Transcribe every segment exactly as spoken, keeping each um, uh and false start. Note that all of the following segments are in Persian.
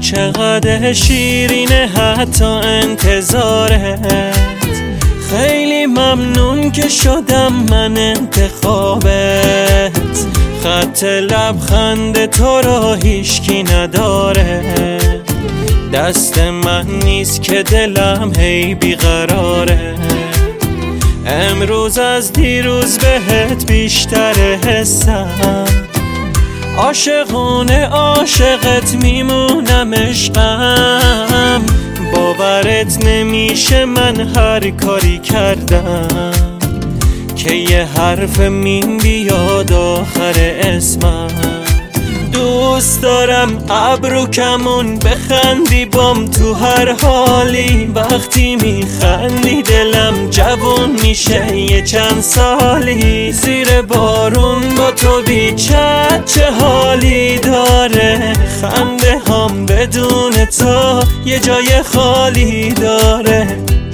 چقدر شیرینه حتی انتظارت. خیلی ممنون که شدم من انتخابت. خط لبخند تو را هیچکی نداره. دست من نیست که دلم هی بیقراره. امروز از دیروز بهت بیشتر حسم. عاشقونه عاشقت میمونم عشقم. باورت نمیشه من هر کاری کردم که یه حرف مین بیاد آخر اسمم. دوست دارم ابرو کمون بخندی بام تو هر حالی. وقتی میخندی دلم جوون میشه یه چند سالی. زیر بارون با تو بیچت چه حالی داره. خنده هم بدون تو یه جای خالی داره.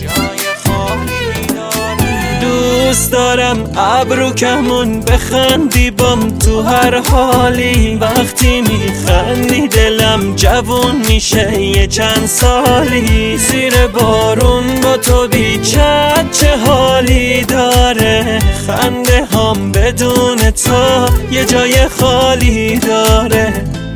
دوست دارم ابرو کمون بخندی بام تو هر حالی. وقتی میخندی دلم جوون میشه یه چند سالی. زیر بارون با تو بیچت چه حالی داره. خنده هم بدون تو یه جای خالی داره.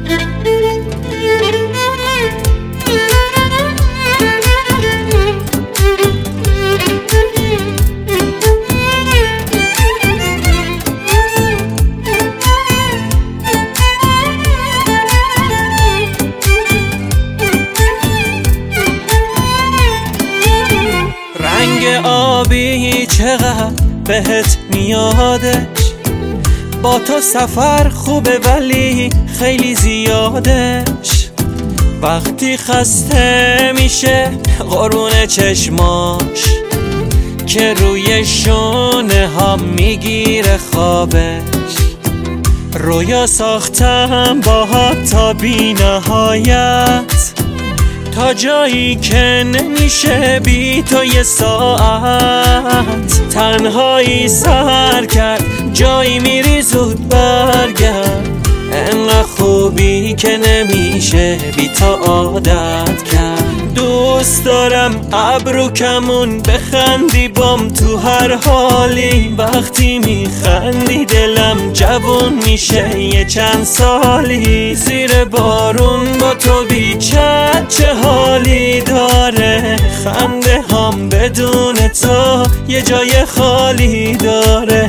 رنگ آبی چقدر بهت میادش. با تو سفر خوبه ولی خیلی زیادش. وقتی خسته میشه قرون چشماش که روی شونه هم میگیره خوابش. رویا ساختم باهات تا بی نهایت. تا جایی که نمیشه بی تو یه ساعت. تنهایی سر کرد جایی میری زود برگرد. انقدر خوبی که نمیشه بی تو عادت کرد. دوست دارم ابرو کمون بخندی بام تو هر حالی. وقتی میخندی دلم جوون میشه یه چند سالی. زیر بارون با تو بیچت چه حالی داره. خنده هم بدون تو یه جای خالی داره.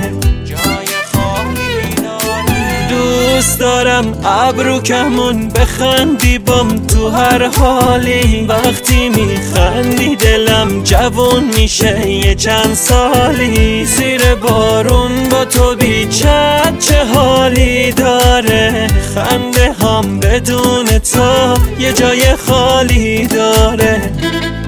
دوست دارم ابرو کمون بخندی بام تو هر حالی. وقتی میخندی دلم جوون میشه یه چند سالی. زیر بارون با تو بیچت چه حالی داره. خنده هم بدون تو یه جای خالی داره.